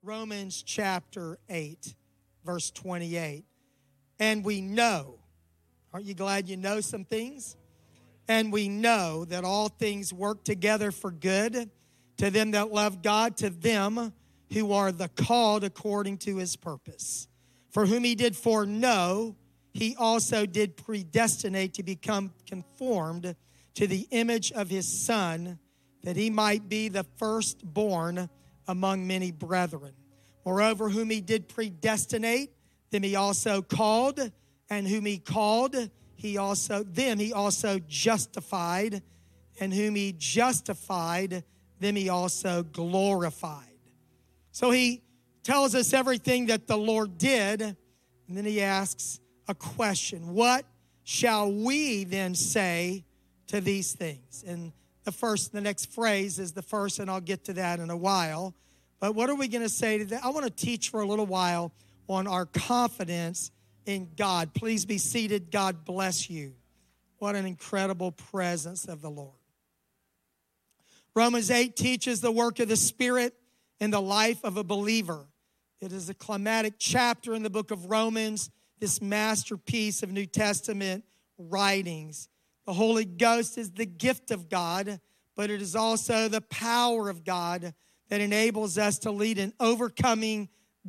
Romans chapter 8, verse 28. And we know, aren't you glad you know some things? And we know that all things work together for good to them that love God, to them who are the called according to his purpose. For whom he did foreknow, he also did predestinate to become conformed to the image of his Son, that he might be the firstborn among many brethren. Moreover, whom he did predestinate, them he also called, and whom he called, he also justified, and whom he justified, them he also glorified. So he tells us everything that the Lord did, and then he asks a question. What shall we then say to these things? And the next phrase is the first, and I'll get to that in a while. But what are we going to say to that? I want to teach for a little while on our confidence in God. Please be seated. God bless you. What an incredible presence of the Lord. Romans 8 teaches the work of the Spirit in the life of a believer. It is a climatic chapter in the book of Romans, this masterpiece of New Testament writings. The Holy Ghost is the gift of God, but it is also the power of God that enables us to lead an overcoming,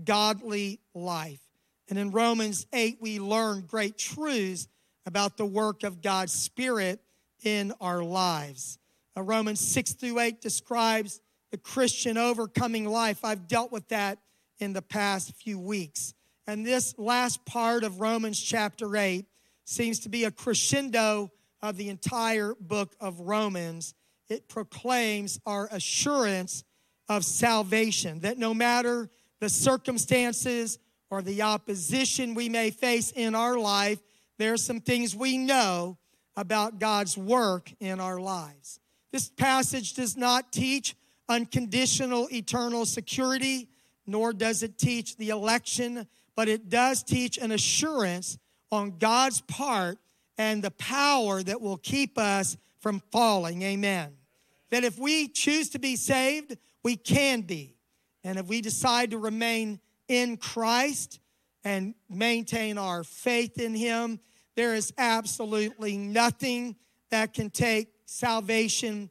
godly life. And in Romans 8, we learn great truths about the work of God's Spirit in our lives. Romans 6 through 8 describes the Christian overcoming life. I've dealt with that in the past few weeks. And this last part of Romans chapter 8 seems to be a crescendo of the entire book of Romans. It proclaims our assurance of salvation, that no matter the circumstances or the opposition we may face in our life, there are some things we know about God's work in our lives. This passage does not teach unconditional eternal security, nor does it teach the election, but it does teach an assurance on God's part and the power that will keep us from falling. Amen. That if we choose to be saved, we can be. And if we decide to remain in Christ and maintain our faith in him, there is absolutely nothing that can take salvation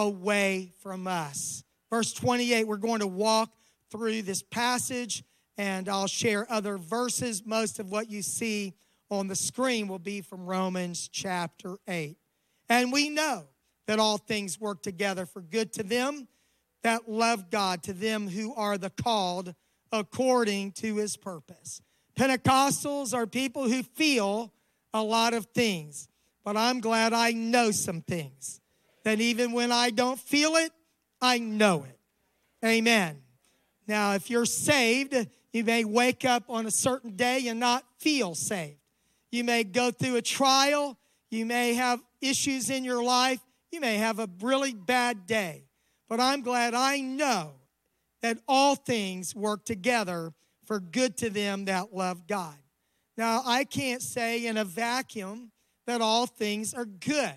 away from us. Verse 28, we're going to walk through this passage, and I'll share other verses. Most of what you see on the screen will be from Romans chapter 8. And we know that all things work together for good to them that love God, to them who are the called according to his purpose. Pentecostals are people who feel a lot of things, but I'm glad I know some things. That even when I don't feel it, I know it. Amen. Now, if you're saved, you may wake up on a certain day and not feel saved. You may go through a trial. You may have issues in your life. You may have a really bad day. But I'm glad I know that all things work together for good to them that love God. Now, I can't say in a vacuum that all things are good.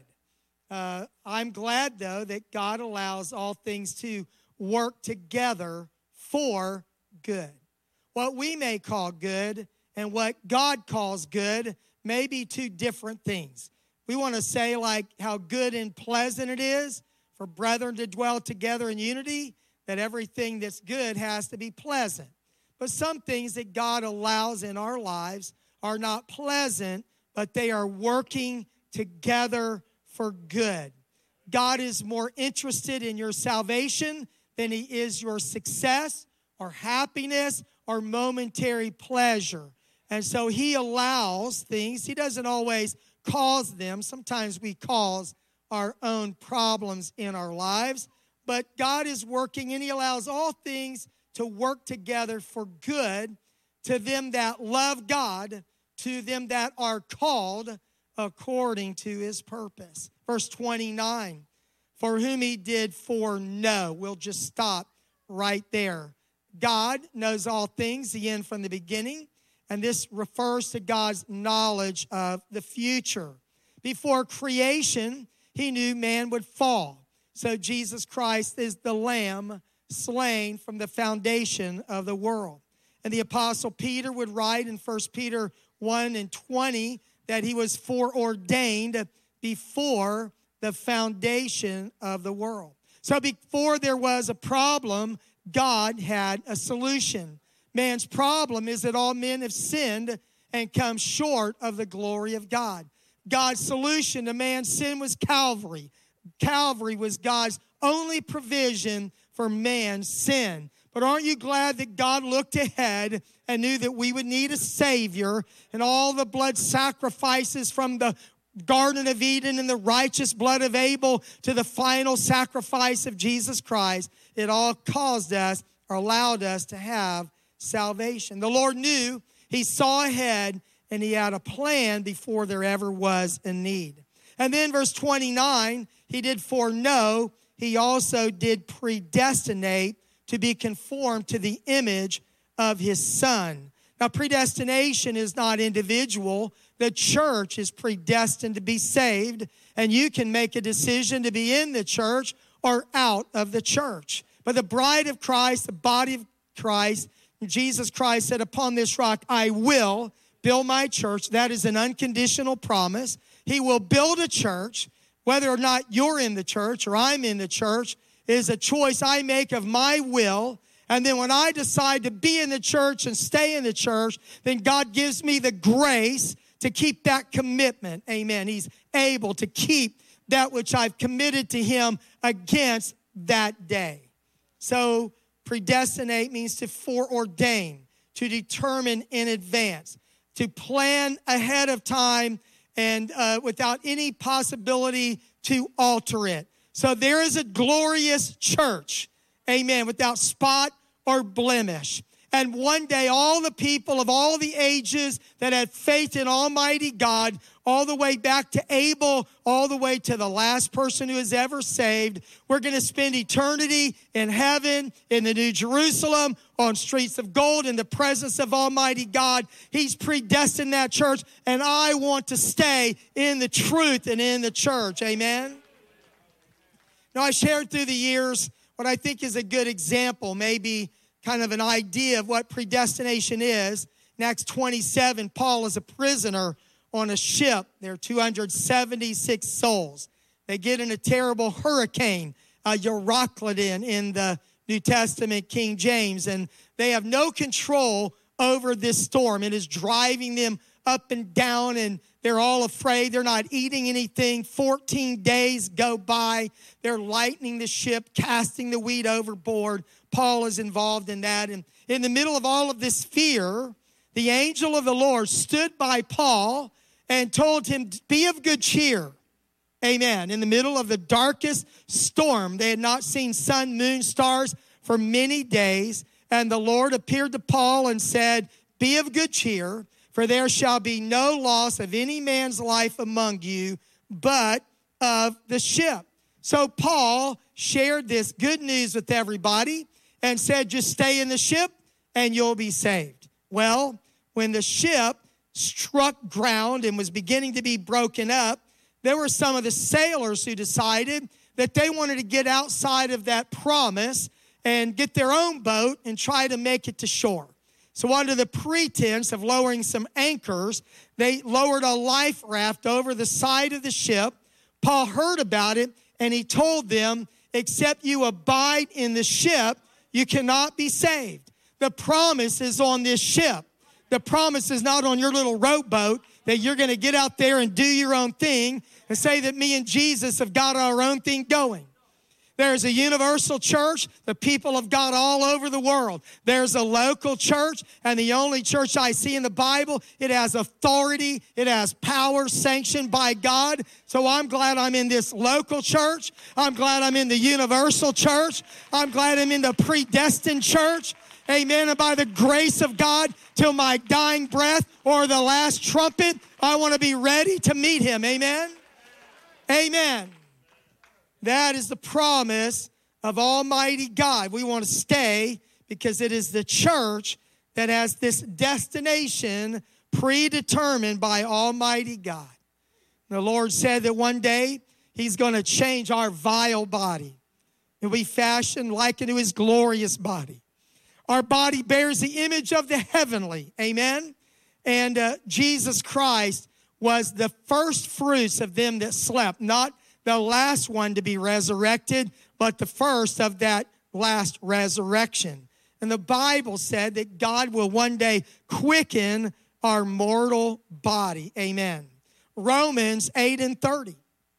I'm glad, though, that God allows all things to work together for good. What we may call good and what God calls good may be two different things. We want to say like how good and pleasant it is for brethren to dwell together in unity, that everything that's good has to be pleasant. But some things that God allows in our lives are not pleasant, but they are working together for good. God is more interested in your salvation than he is your success or happiness or momentary pleasure. And so he allows things. He doesn't always cause them. Sometimes we cause our own problems in our lives. But God is working, and he allows all things to work together for good to them that love God, to them that are called according to his purpose. Verse 29, for whom he did foreknow. We'll just stop right there. God knows all things, the end from the beginning, and this refers to God's knowledge of the future. Before creation, he knew man would fall. So Jesus Christ is the Lamb slain from the foundation of the world. And the Apostle Peter would write in 1 Peter 1:20 that he was foreordained before the foundation of the world. So before there was a problem, God had a solution. Man's problem is that all men have sinned and come short of the glory of God. God's solution to man's sin was Calvary. Calvary was God's only provision for man's sin. But aren't you glad that God looked ahead and knew that we would need a Savior, and all the blood sacrifices from the Garden of Eden and the righteous blood of Abel to the final sacrifice of Jesus Christ, it all caused us or allowed us to have salvation. The Lord knew, He saw ahead, and He had a plan before there ever was a need. And then verse 29, He did foreknow, He also did predestinate to be conformed to the image of His Son. Now, predestination is not individual. The church is predestined to be saved, and you can make a decision to be in the church or out of the church. But the bride of Christ, the body of Christ, Jesus Christ said, upon this rock I will build my church. That is an unconditional promise. He will build a church. Whether or not you're in the church or I'm in the church is a choice I make of my will. And then when I decide to be in the church and stay in the church, then God gives me the grace to keep that commitment. Amen. He's able to keep that which I've committed to Him against that day. So predestinate means to foreordain, to determine in advance, to plan ahead of time and without any possibility to alter it. So there is a glorious church, amen, without spot or blemish. And one day, all the people of all the ages that had faith in Almighty God, all the way back to Abel, all the way to the last person who is ever saved, we're going to spend eternity in heaven, in the New Jerusalem, on streets of gold, in the presence of Almighty God. He's predestined that church, and I want to stay in the truth and in the church. Amen? Now, I shared through the years what I think is a good example, maybe kind of an idea of what predestination is. In Acts 27, Paul is a prisoner on a ship. There are 276 souls. They get in a terrible hurricane, Euroclydon in the New Testament, King James, and they have no control over this storm. It is driving them up and down, and they're all afraid. They're not eating anything. 14 days go by. They're lightening the ship, casting the wheat overboard. Paul is involved in that. And in the middle of all of this fear, the angel of the Lord stood by Paul and told him, be of good cheer. Amen. In the middle of the darkest storm, they had not seen sun, moon, stars for many days. And the Lord appeared to Paul and said, be of good cheer, for there shall be no loss of any man's life among you, but of the ship. So Paul shared this good news with everybody and said, just stay in the ship and you'll be saved. Well, when the ship struck ground and was beginning to be broken up, there were some of the sailors who decided that they wanted to get outside of that promise and get their own boat and try to make it to shore. So under the pretense of lowering some anchors, they lowered a life raft over the side of the ship. Paul heard about it, and he told them, except you abide in the ship, you cannot be saved. The promise is on this ship. The promise is not on your little rowboat that you're going to get out there and do your own thing and say that me and Jesus have got our own thing going. There's a universal church, the people of God all over the world. There's a local church, and the only church I see in the Bible, it has authority, it has power sanctioned by God. So I'm glad I'm in this local church. I'm glad I'm in the universal church. I'm glad I'm in the predestined church. Amen. And by the grace of God, till my dying breath or the last trumpet, I want to be ready to meet Him. Amen. Amen. That is the promise of Almighty God. We want to stay because it is the church that has this destination predetermined by Almighty God. The Lord said that one day He's going to change our vile body. and we fashioned like unto his glorious body. Our body bears the image of the heavenly. Amen? And Jesus Christ was the first fruits of them that slept, not the last one to be resurrected, but the first of that last resurrection. And the Bible said that God will one day quicken our mortal body. Amen. Romans 8:30.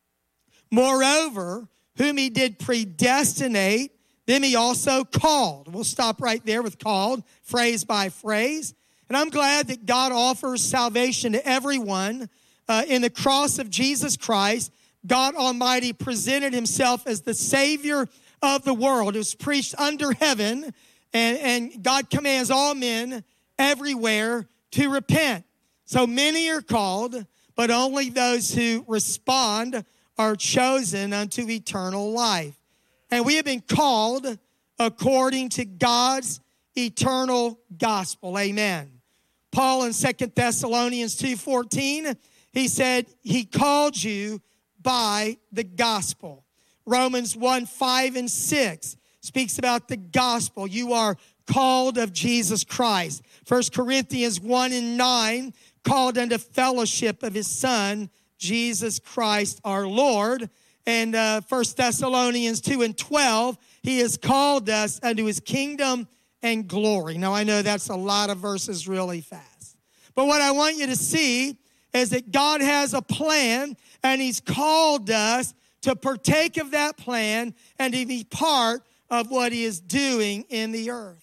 Moreover, whom he did predestinate, them he also called. We'll stop right there with called, phrase by phrase. And I'm glad that God offers salvation to everyone. In the cross of Jesus Christ, God Almighty presented himself as the Savior of the world. It was preached under heaven, and God commands all men everywhere to repent. So many are called, but only those who respond are chosen unto eternal life. And we have been called according to God's eternal gospel. Amen. Paul in 2 Thessalonians 2:14, he said, he called you by the gospel. Romans 1:5 and 6 speaks about the gospel. You are called of Jesus Christ. 1 Corinthians 1 and 9, called unto fellowship of his Son, Jesus Christ our Lord. And 1 Thessalonians 2 and 12, he has called us unto his kingdom and glory. Now, I know that's a lot of verses really fast. But what I want you to see is that God has a plan, and he's called us to partake of that plan and to be part of what he is doing in the earth.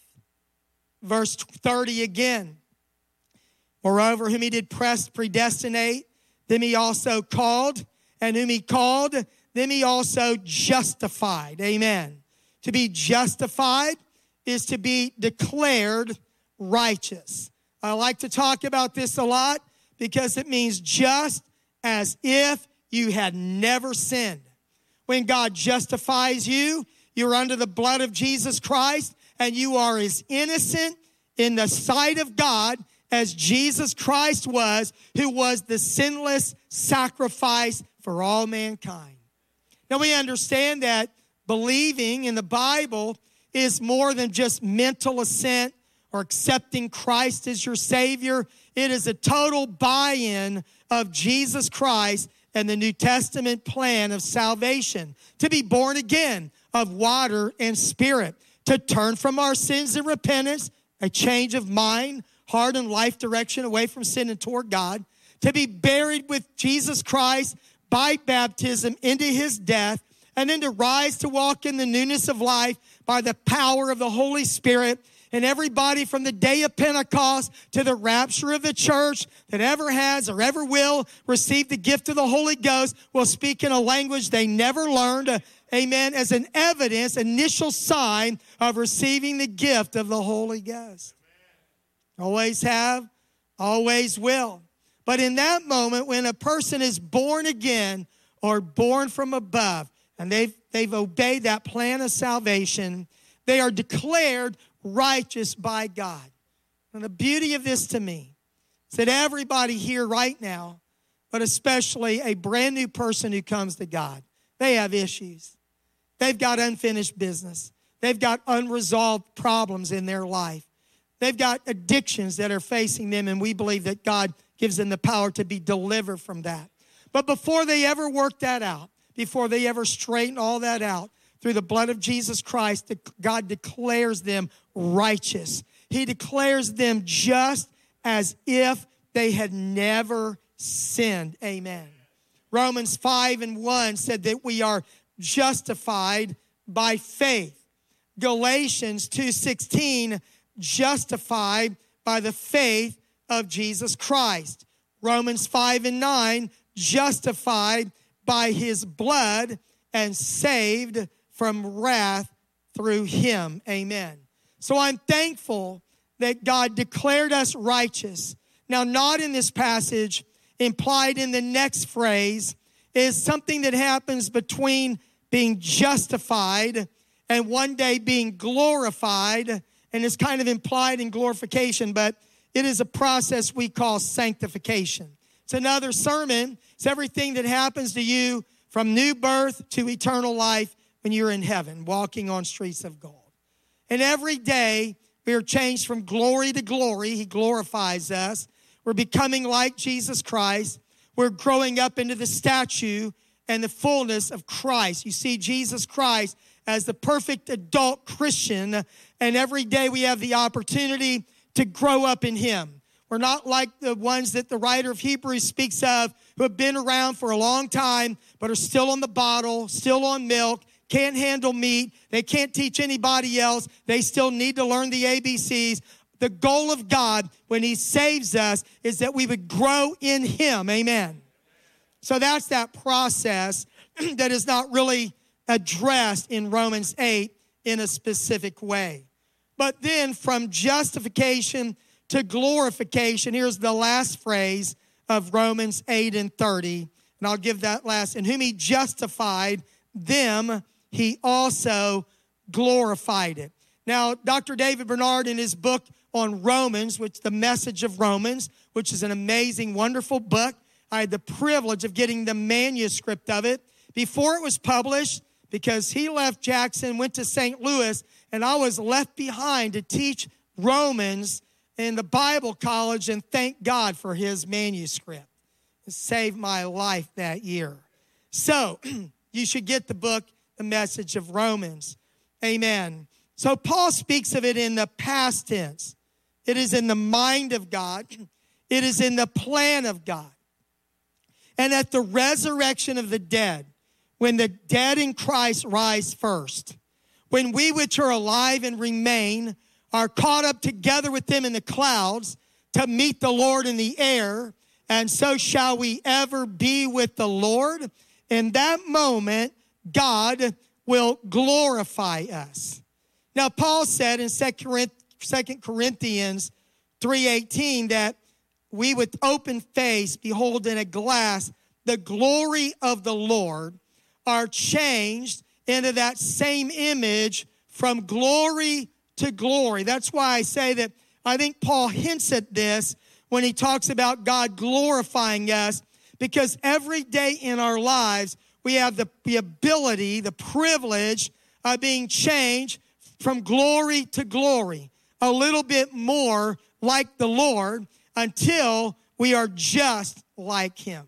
Verse 30 again. Moreover, whom he did predestinate, them he also called, and whom he called, them he also justified. Amen. To be justified is to be declared righteous. I like to talk about this a lot because it means just as if you had never sinned. When God justifies you, you're under the blood of Jesus Christ, and you are as innocent in the sight of God as Jesus Christ was, who was the sinless sacrifice for all mankind. Now we understand that believing in the Bible is more than just mental assent or accepting Christ as your Savior. It is a total buy-in of Jesus Christ and the New Testament plan of salvation. To be born again of water and spirit. To turn from our sins in repentance, a change of mind, heart, and life direction away from sin and toward God. To be buried with Jesus Christ by baptism into his death. And then to rise to walk in the newness of life by the power of the Holy Spirit. And everybody from the day of Pentecost to the rapture of the church that ever has or ever will receive the gift of the Holy Ghost will speak in a language they never learned, amen, as an evidence, initial sign of receiving the gift of the Holy Ghost. Always have, always will. But in that moment, when a person is born again or born from above, and they've obeyed that plan of salvation, they are declared righteous by God. And the beauty of this to me is that everybody here right now, but especially a brand new person who comes to God, they have issues. They've got unfinished business. They've got unresolved problems in their life. They've got addictions that are facing them, and we believe that God gives them the power to be delivered from that. But before they ever work that out, before they ever straighten all that out, through the blood of Jesus Christ, God declares them righteous. He declares them just as if they had never sinned. Amen. Romans 5 and 1 said that we are justified by faith. Galatians 2:16, justified by the faith of Jesus Christ. Romans 5 and 9, justified by his blood and saved from wrath through him. Amen. So I'm thankful that God declared us righteous. Now, not in this passage, implied in the next phrase, is something that happens between being justified and one day being glorified, and it's kind of implied in glorification, but it is a process we call sanctification. It's another sermon. It's everything that happens to you from new birth to eternal life when you're in heaven, walking on streets of gold. And every day, we are changed from glory to glory. He glorifies us. We're becoming like Jesus Christ. We're growing up into the stature and the fullness of Christ. You see Jesus Christ as the perfect adult Christian, and every day we have the opportunity to grow up in him. We're not like the ones that the writer of Hebrews speaks of, who have been around for a long time, but are still on the bottle, still on milk, can't handle meat. They can't teach anybody else. They still need to learn the ABCs. The goal of God when he saves us is that we would grow in him. Amen. So that's that process that is not really addressed in Romans 8 in a specific way. But then from justification to glorification, here's the last phrase of Romans 8 and 30. And I'll give that last. In whom he justified them, he also glorified it. Now, Dr. David Bernard, in his book on Romans, which the Message of Romans, which is an amazing, wonderful book. I had the privilege of getting the manuscript of it before it was published, because he left Jackson, went to St. Louis, and I was left behind to teach Romans in the Bible college, and thank God for his manuscript. It saved my life that year. So, you should get the book, The Message of Romans. Amen. So, Paul speaks of it in the past tense. It is in the mind of God. It is in the plan of God. And at the resurrection of the dead, when the dead in Christ rise first, when we which are alive and remain are caught up together with them in the clouds to meet the Lord in the air, and so shall we ever be with the Lord. In that moment, God will glorify us. Now, Paul said in 2 Corinthians 3:18 that we with open face behold in a glass the glory of the Lord, are changed into that same image from glory to glory. That's why I say that I think Paul hints at this when he talks about God glorifying us, because every day in our lives we have the ability, the privilege of being changed from glory to glory, a little bit more like the Lord until we are just like him.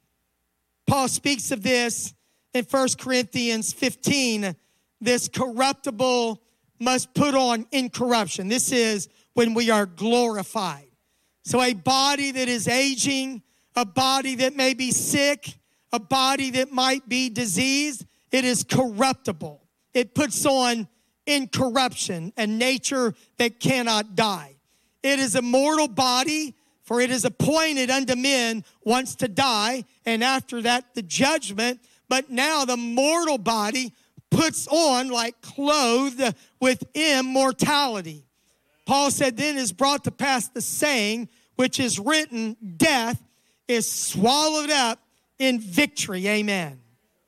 Paul speaks of this in 1 Corinthians 15. This corruptible must put on incorruption. This is when we are glorified. So a body that is aging, a body that may be sick, a body that might be diseased, it is corruptible. It puts on incorruption, a nature that cannot die. It is a mortal body, for it is appointed unto men once to die, and after that the judgment. But now the mortal body puts on, like clothed with immortality. Paul said, then is brought to pass the saying, which is written, death is swallowed up in victory. Amen.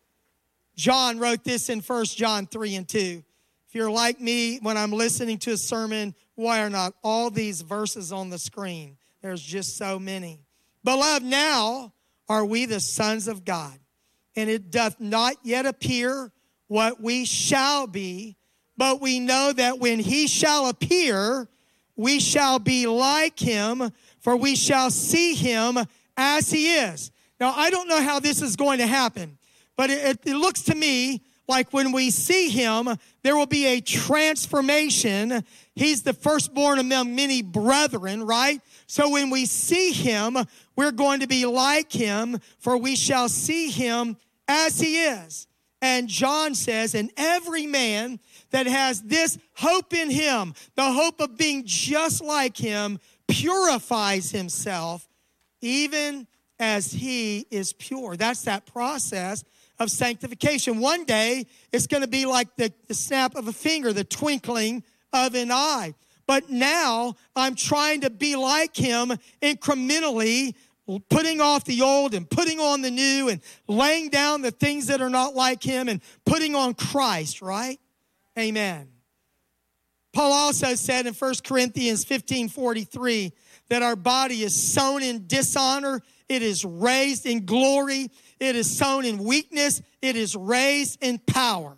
John wrote this in 1 John 3 and 2. If you're like me, when I'm listening to a sermon, why are not all these verses on the screen? There's just so many. Beloved, now are we the sons of God, and it doth not yet appear what we shall be, but we know that when he shall appear, we shall be like him, for we shall see him as he is. Now, I don't know how this is going to happen, but it looks to me like when we see him, there will be a transformation. He's the firstborn among many brethren, right? So when we see him, we're going to be like him, for we shall see him as he is. And John says, and every man that has this hope in him, the hope of being just like him, purifies himself, even as he is pure. That's that process of sanctification. One day, it's going to be like the snap of a finger, the twinkling of an eye. But now, I'm trying to be like him incrementally, putting off the old and putting on the new and laying down the things that are not like him and putting on Christ, right? Amen. Paul also said in 1 Corinthians 15:43 that our body is sown in dishonor, it is raised in glory, it is sown in weakness, it is raised in power.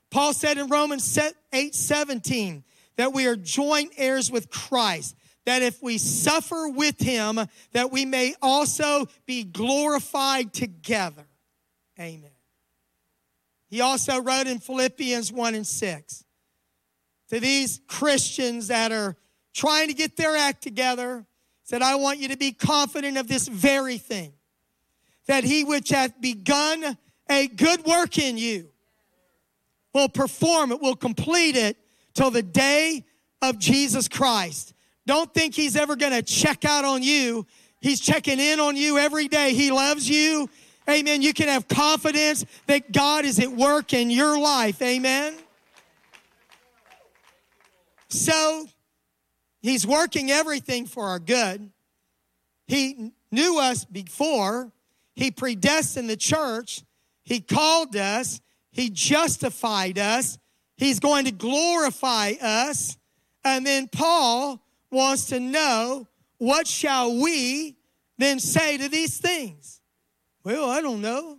Paul said in Romans 8:17 that we are joint heirs with Christ, that if we suffer with him, that we may also be glorified together. Amen. He also wrote in Philippians 1:6 to these Christians that are trying to get their act together, said, I want you to be confident of this very thing, that he which hath begun a good work in you will perform it, will complete it till the day of Jesus Christ. Don't think he's ever going to check out on you. He's checking in on you every day. He loves you. Amen. You can have confidence that God is at work in your life. Amen. So, he's working everything for our good. He knew us before. He predestined the church. He called us. He justified us. He's going to glorify us. And then Paul wants to know, what shall we then say to these things? Well, I don't know.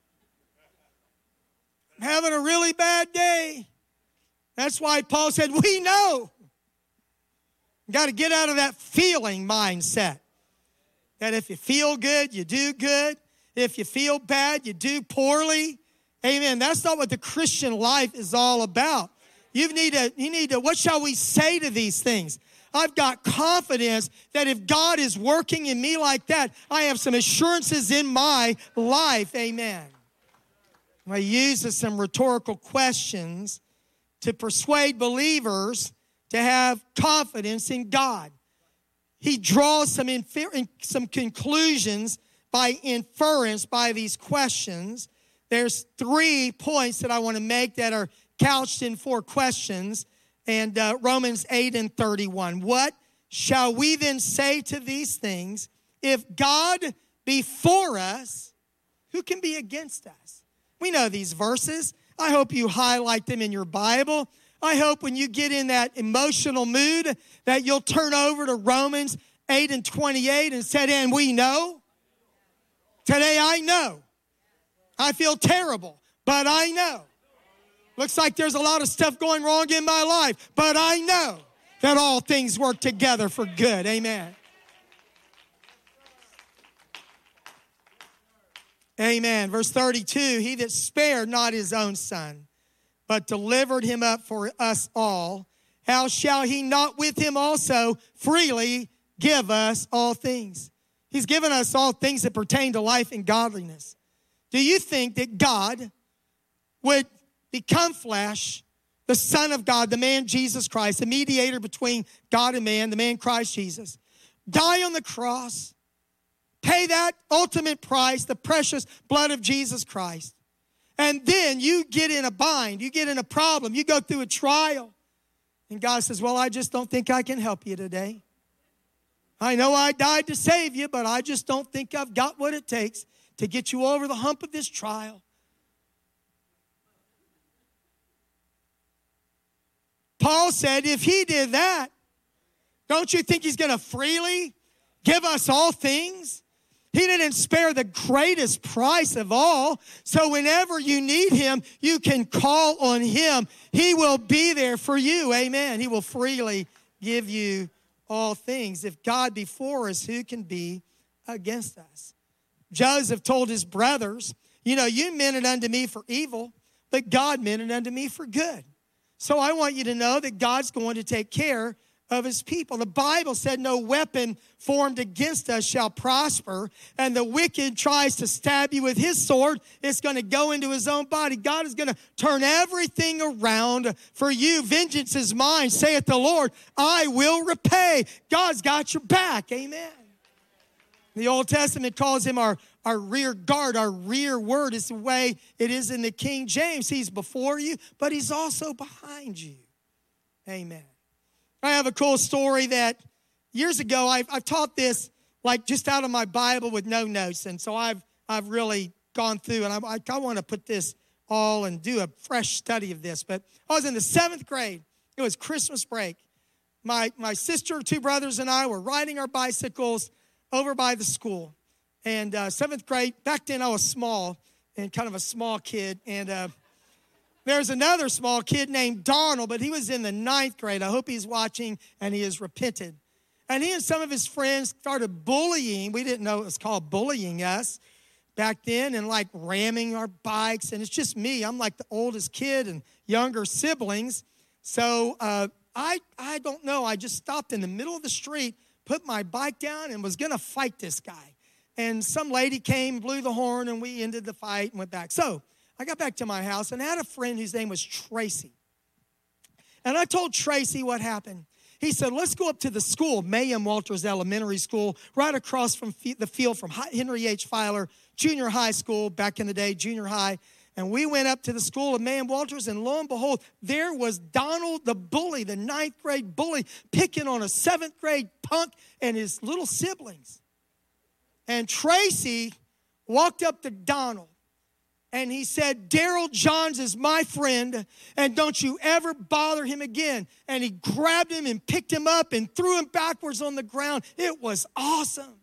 I'm having a really bad day. That's why Paul said, we know. You got to get out of that feeling mindset. That if you feel good, you do good. If you feel bad, you do poorly. Amen. That's not what the Christian life is all about. You need to, what shall we say to these things? I've got confidence that if God is working in me like that, I have some assurances in my life. Amen. I use some rhetorical questions to persuade believers to have confidence in God. He draws some conclusions by inference by these questions. There's 3 points that I want to make that are couched in 4 questions. And Romans 8:31. What shall we then say to these things? If God be for us, who can be against us? We know these verses. I hope you highlight them in your Bible. I hope when you get in that emotional mood that you'll turn over to Romans 8:28 and say, and we know. Today I know. I feel terrible, but I know. Looks like there's a lot of stuff going wrong in my life, but I know that all things work together for good. Amen. Amen. Verse 32, he that spared not his own son, but delivered him up for us all, how shall he not with him also freely give us all things? He's given us all things that pertain to life and godliness. Do you think that God would become flesh, the Son of God, the man Jesus Christ, the mediator between God and man, the man Christ Jesus, die on the cross, pay that ultimate price, the precious blood of Jesus Christ, and then you get in a bind, you get in a problem, you go through a trial, and God says, well, I just don't think I can help you today. I know I died to save you, but I just don't think I've got what it takes to get you over the hump of this trial. Paul said, if he did that, don't you think he's going to freely give us all things? He didn't spare the greatest price of all. So whenever you need him, you can call on him. He will be there for you. Amen. He will freely give you all things. If God be for us, who can be against us? Joseph told his brothers, you meant it unto me for evil, but God meant it unto me for good. So I want you to know that God's going to take care of his people. The Bible said no weapon formed against us shall prosper, and the wicked tries to stab you with his sword, it's going to go into his own body. God is going to turn everything around for you. Vengeance is mine, saith the Lord. I will repay. God's got your back. Amen. The Old Testament calls him our rear guard, our rear word is the way it is in the King James. He's before you, but he's also behind you. Amen. I have a cool story that years ago, I've taught this like just out of my Bible with no notes. And so I've really gone through, and I want to put this all and do a fresh study of this. But I was in the 7th grade. It was Christmas break. My sister, 2 brothers, and I were riding our bicycles over by the school. And 7th grade, back then I was small and kind of a small kid. And There's another small kid named Donald, but he was in the 9th grade. I hope he's watching and he has repented. And he and some of his friends started bullying. We didn't know it was called bullying us back then, and like ramming our bikes. And it's just me. I'm like the oldest kid and younger siblings. So I don't know. I just stopped in the middle of the street, put my bike down, and was going to fight this guy. And some lady came, blew the horn, and we ended the fight and went back. So I got back to my house, and I had a friend whose name was Tracy. And I told Tracy what happened. He said, let's go up to the school, Mayhem Walters Elementary School, right across from the field from Henry H. Filer Junior High School, back in the day, junior high. And we went up to the school of Mayhem Walters, and lo and behold, there was Donald the bully, the 9th grade bully, picking on a 7th grade punk and his little siblings. And Tracy walked up to Donald, and he said, Daryl Johns is my friend, and don't you ever bother him again. And he grabbed him and picked him up and threw him backwards on the ground. It was awesome.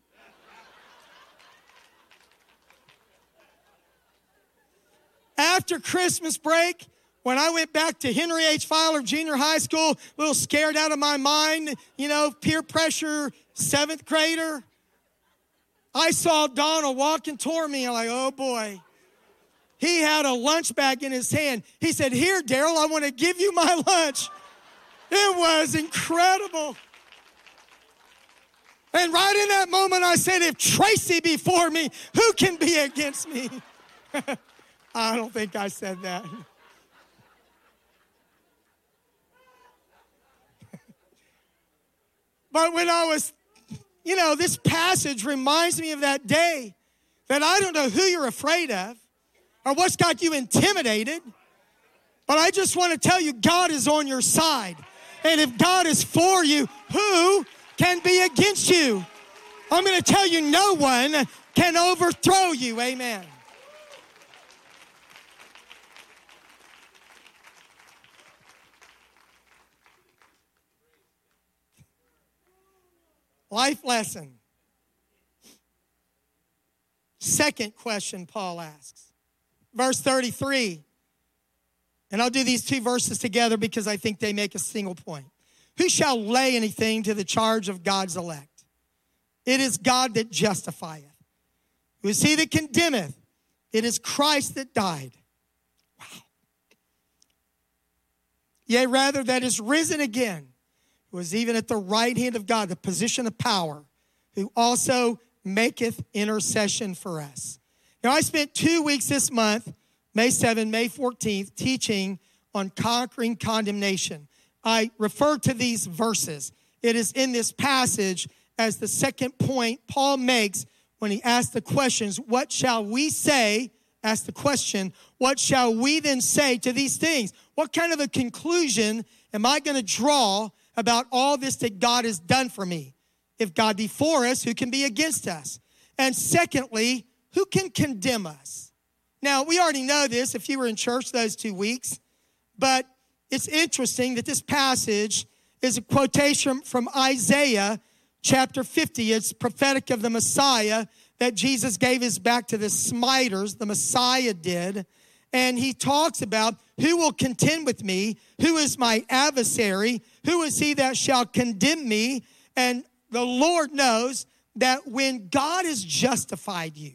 After Christmas break, when I went back to Henry H. Filer Junior High School, a little scared out of my mind, peer pressure, 7th grader, I saw Donald walking toward me. I'm like, oh, boy. He had a lunch bag in his hand. He said, here, Daryl, I want to give you my lunch. It was incredible. And right in that moment, I said, if Tracy be for me, who can be against me? I don't think I said that. But when I was, this passage reminds me of that day that I don't know who you're afraid of or what's got you intimidated, but I just want to tell you God is on your side. And if God is for you, who can be against you? I'm going to tell you, no one can overthrow you. Amen. Life lesson. Second question Paul asks. Verse 33. And I'll do these 2 verses together because I think they make a single point. Who shall lay anything to the charge of God's elect? It is God that justifieth. Who is he that condemneth? It is Christ that died. Wow. Yea, rather, that is risen again, who is even at the right hand of God, the position of power, who also maketh intercession for us. Now, I spent 2 weeks this month, May 7th, May 14th, teaching on conquering condemnation. I refer to these verses. It is in this passage as the second point Paul makes when he asks the questions, what shall we say? Ask the question, what shall we then say to these things? What kind of a conclusion am I going to draw about all this that God has done for me? If God be for us, who can be against us? And secondly, who can condemn us? Now, we already know this if you were in church those 2 weeks, but it's interesting that this passage is a quotation from Isaiah chapter 50. It's prophetic of the Messiah that Jesus gave his back to the smiters, the Messiah did. And he talks about who will contend with me, who is my adversary, who is he that shall condemn me. And the Lord knows that when God has justified you,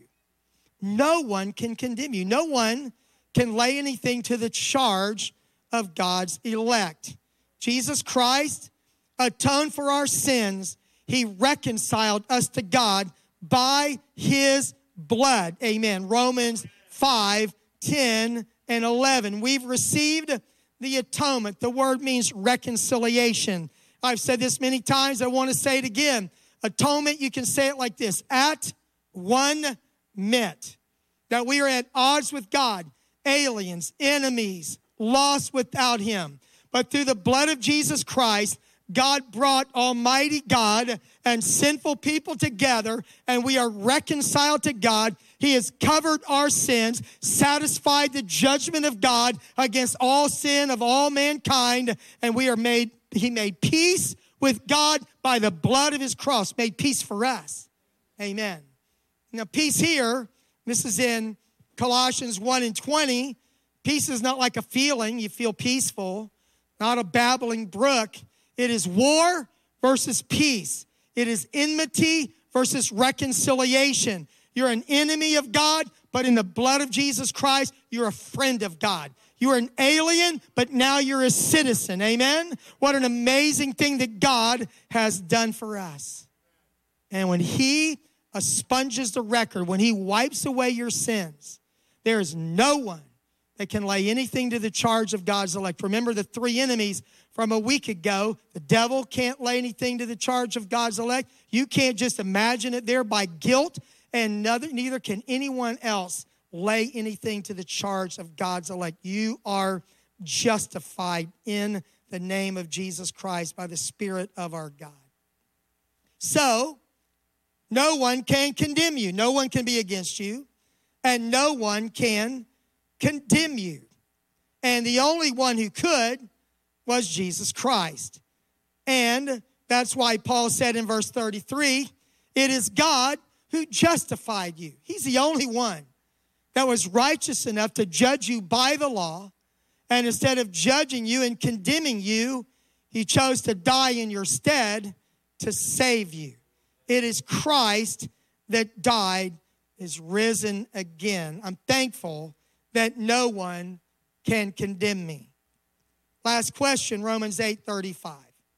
no one can condemn you. No one can lay anything to the charge of God's elect. Jesus Christ atoned for our sins. He reconciled us to God by his blood. Amen. Romans 5, 10, and 11. We've received the atonement. The word means reconciliation. I've said this many times. I want to say it again. Atonement, you can say it like this. At one meant that we are at odds with God, aliens, enemies, lost without him. But through the blood of Jesus Christ, God brought Almighty God and sinful people together, and we are reconciled to God. He has covered our sins, satisfied the judgment of God against all sin of all mankind, and he made peace with God by the blood of his cross, made peace for us. Amen. Now, peace here, this is in Colossians 1 and 20. Peace is not like a feeling. You feel peaceful, not a babbling brook. It is war versus peace. It is enmity versus reconciliation. You're an enemy of God, but in the blood of Jesus Christ, you're a friend of God. You are an alien, but now you're a citizen. Amen? What an amazing thing that God has done for us. And when he expunges the record, when he wipes away your sins, there is no one that can lay anything to the charge of God's elect. Remember the three enemies from a week ago. The devil can't lay anything to the charge of God's elect. You can't just imagine it there by guilt, and neither can anyone else lay anything to the charge of God's elect. You are justified in the name of Jesus Christ by the Spirit of our God. So, no one can condemn you. No one can be against you, and no one can condemn you. And the only one who could was Jesus Christ. And that's why Paul said in verse 33, it is God who justified you. He's the only one that was righteous enough to judge you by the law. And instead of judging you and condemning you, he chose to die in your stead to save you. It is Christ that died, is risen again. I'm thankful that no one can condemn me. Last question, Romans 8:35.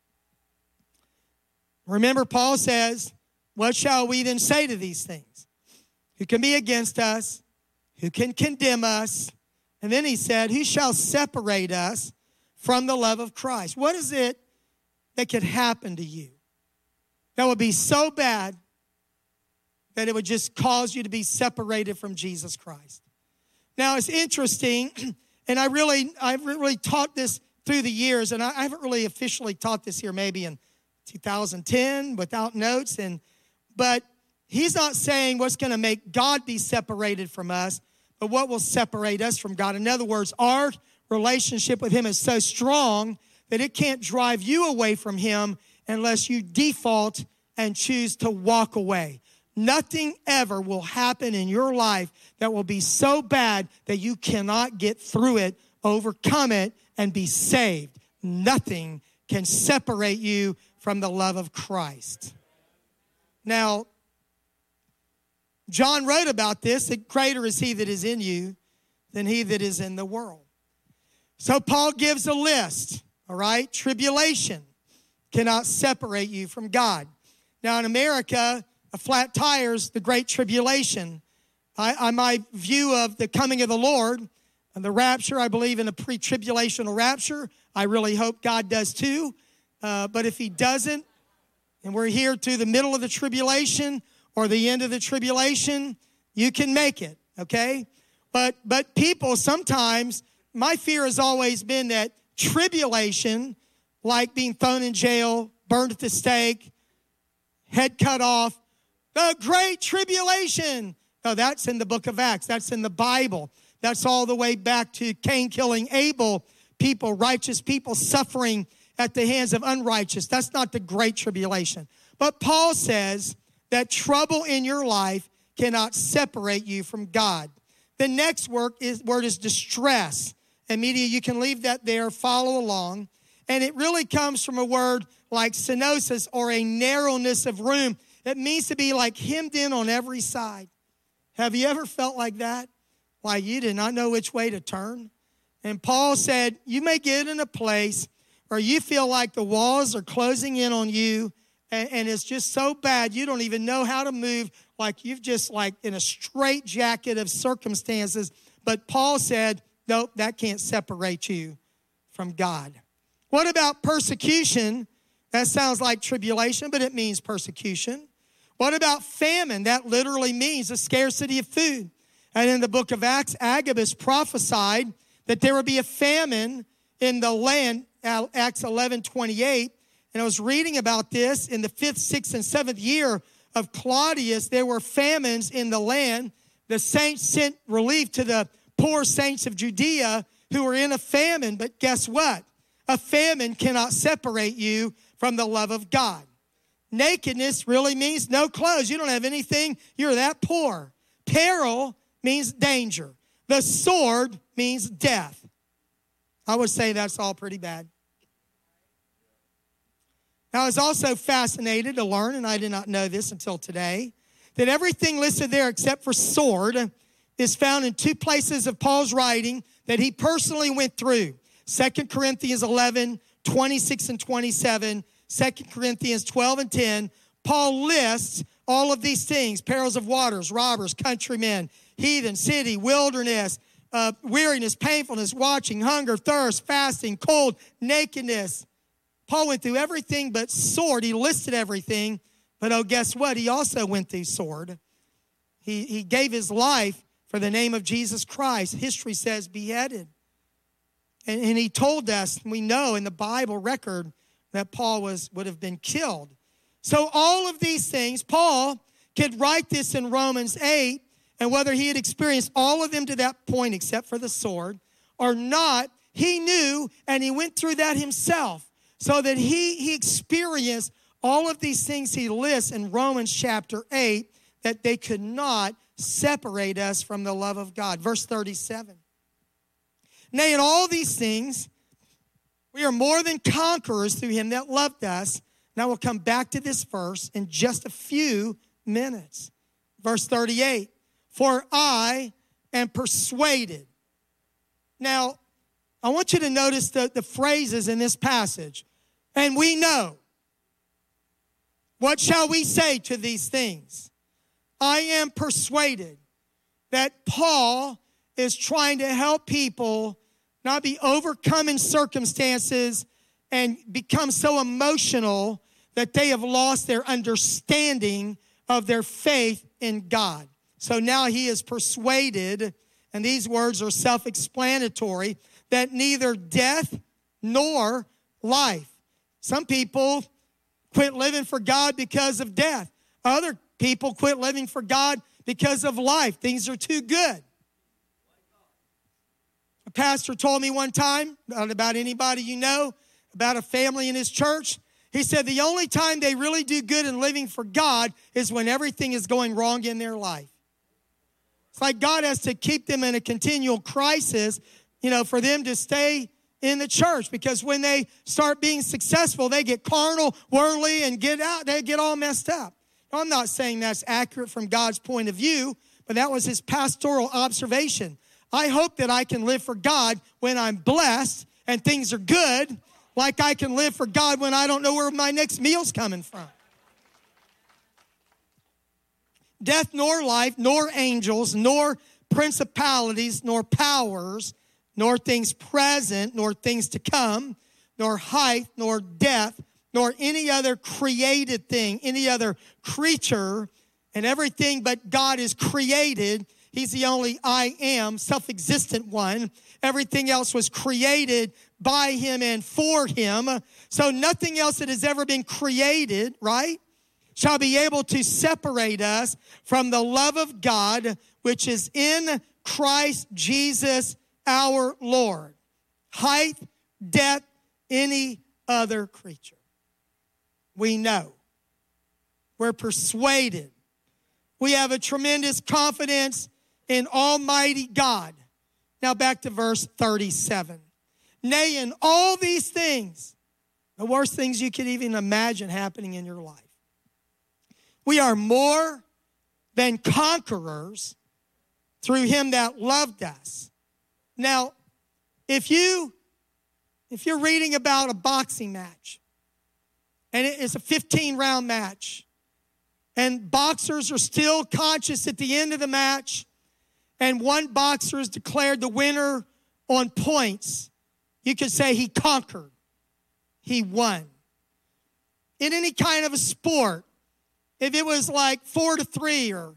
Remember, Paul says, what shall we then say to these things? Who can be against us? Who can condemn us? And then he said, who shall separate us from the love of Christ? What is it that could happen to you that would be so bad that it would just cause you to be separated from Jesus Christ? Now, it's interesting, and I've really taught this through the years, and I haven't really officially taught this here maybe in 2010 without notes, but he's not saying what's going to make God be separated from us, but what will separate us from God. In other words, our relationship with him is so strong that it can't drive you away from him unless you default and choose to walk away. Nothing ever will happen in your life that will be so bad that you cannot get through it, overcome it, and be saved. Nothing can separate you from the love of Christ. Now, John wrote about this, that greater is he that is in you than he that is in the world. So Paul gives a list, all right? Tribulation cannot separate you from God. Now in America, a flat tire's the great tribulation. My view of the coming of the Lord and the rapture, I believe in a pre-tribulational rapture. I really hope God does too. But if he doesn't, and we're here to the middle of the tribulation or the end of the tribulation, you can make it, okay? But people sometimes, my fear has always been that tribulation, like being thrown in jail, burned at the stake, head cut off, the great tribulation. No, that's in the book of Acts. That's in the Bible. That's all the way back to Cain killing Abel. People, righteous people suffering at the hands of unrighteous. That's not the great tribulation. But Paul says that trouble in your life cannot separate you from God. The next word is distress. And media, you can leave that there, follow along. And it really comes from a word like stenosis, or a narrowness of room. It means to be like hemmed in on every side. Have you ever felt like that? Like you did not know which way to turn? And Paul said, you may get in a place where you feel like the walls are closing in on you, and it's just so bad you don't even know how to move, like you've just like in a straitjacket of circumstances. But Paul said, nope, that can't separate you from God. What about persecution? That sounds like tribulation, but it means persecution. What about famine? That literally means a scarcity of food. And in the book of Acts, Agabus prophesied that there would be a famine in the land, Acts 11:28. And I was reading about this in the 5th, 6th, and 7th year of Claudius. There were famines in the land. The saints sent relief to the poor saints of Judea who were in a famine. But guess what? A famine cannot separate you from the love of God. Nakedness really means no clothes. You don't have anything. You're that poor. Peril means danger. The sword means death. I would say that's all pretty bad. Now, I was also fascinated to learn, and I did not know this until today, that everything listed there except for sword is found in two places of Paul's writing that he personally went through. 2 Corinthians 11, 26 and 27, 2 Corinthians 12 and 10. Paul lists all of these things: perils of waters, robbers, countrymen, heathen, city, wilderness, weariness, painfulness, watching, hunger, thirst, fasting, cold, nakedness. Paul went through everything but sword. He listed everything, but oh, guess what? He also went through sword. He gave his life for the name of Jesus Christ. History says beheaded. And he told us, we know in the Bible record, that Paul would have been killed. So all of these things, Paul could write this in Romans 8, and whether he had experienced all of them to that point except for the sword or not, he knew, and he went through that himself, so that he experienced all of these things he lists in Romans chapter 8, that they could not separate us from the love of God. Verse 37. Nay, in all these things, we are more than conquerors through him that loved us. Now we'll come back to this verse in just a few minutes. Verse 38. For I am persuaded. Now, I want you to notice the phrases in this passage. And we know. What shall we say to these things? I am persuaded that Paul is trying to help people not be overcome in circumstances and become so emotional that they have lost their understanding of their faith in God. So now he is persuaded, and these words are self-explanatory, that neither death nor life. Some people quit living for God because of death. Other people quit living for God because of life. Things are too good. A pastor told me one time, not about anybody you know, about a family in his church. He said the only time they really do good in living for God is when everything is going wrong in their life. It's like God has to keep them in a continual crisis, for them to stay in the church, because when they start being successful, they get carnal, worldly, and they get all messed up. Now, I'm not saying that's accurate from God's point of view, but that was his pastoral observation. I hope that I can live for God when I'm blessed and things are good, like I can live for God when I don't know where my next meal's coming from. Death nor life, nor angels, nor principalities, nor powers, nor things present, nor things to come, nor height, nor depth, nor any other created thing, any other creature, and everything but God is created. He's the only I am, self-existent one. Everything else was created by him and for him. So nothing else that has ever been created, right, shall be able to separate us from the love of God, which is in Christ Jesus our Lord. Height, depth, any other creature. We know. We're persuaded. We have a tremendous confidence in Almighty God. Now back to verse 37. Nay, in all these things, the worst things you could even imagine happening in your life, we are more than conquerors through him that loved us. Now, if you're reading about a boxing match, and it's a 15-round match, and boxers are still conscious at the end of the match, and one boxer is declared the winner on points, you could say he conquered. He won. In any kind of a sport, if it was like 4-3 or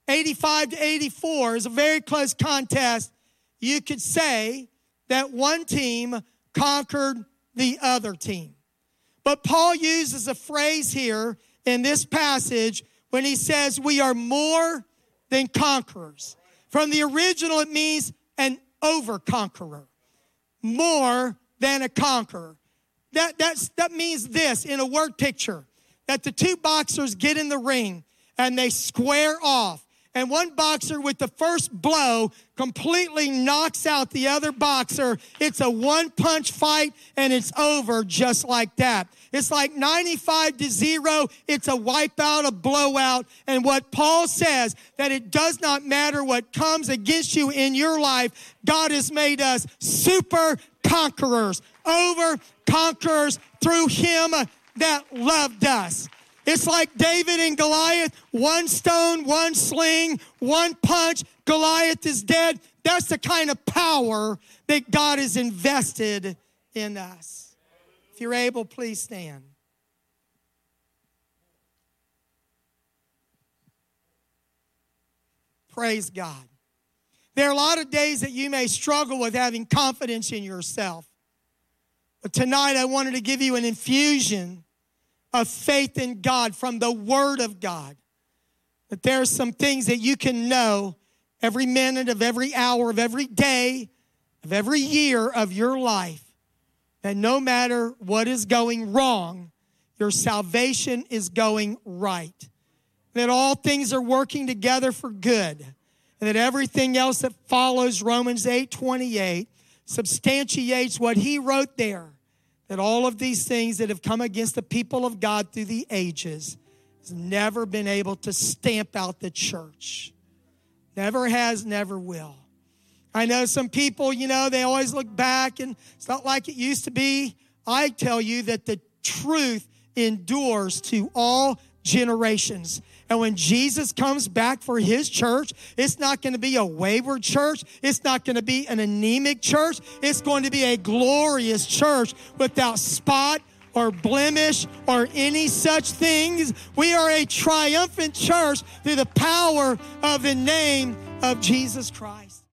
85-84, it's a very close contest, you could say that one team conquered the other team. But Paul uses a phrase here in this passage when he says we are more than conquerors. From the original, it means an over-conqueror. More than a conqueror. That means this in a word picture, that the two boxers get in the ring and they square off. and one boxer with the first blow completely knocks out the other boxer, it's a one-punch fight, and it's over just like that. It's like 95-0. It's a wipeout, a blowout. And what Paul says, that it does not matter what comes against you in your life, God has made us super conquerors, over conquerors through him that loved us. It's like David and Goliath, one stone, one sling, one punch, Goliath is dead. That's the kind of power that God has invested in us. If you're able, please stand. Praise God. There are a lot of days that you may struggle with having confidence in yourself. But tonight I wanted to give you an infusion of faith in God from the Word of God. That there are some things that you can know every minute of every hour of every day of every year of your life. That no matter what is going wrong, your salvation is going right. That all things are working together for good. And that everything else that follows Romans 8:28 substantiates what he wrote there. That all of these things that have come against the people of God through the ages has never been able to stamp out the church. Never has, never will. I know some people, they always look back and it's not like it used to be. I tell you that the truth endures to all generations. And when Jesus comes back for his church, it's not going to be a wayward church. It's not going to be an anemic church. It's going to be a glorious church without spot or blemish or any such things. We are a triumphant church through the power of the name of Jesus Christ.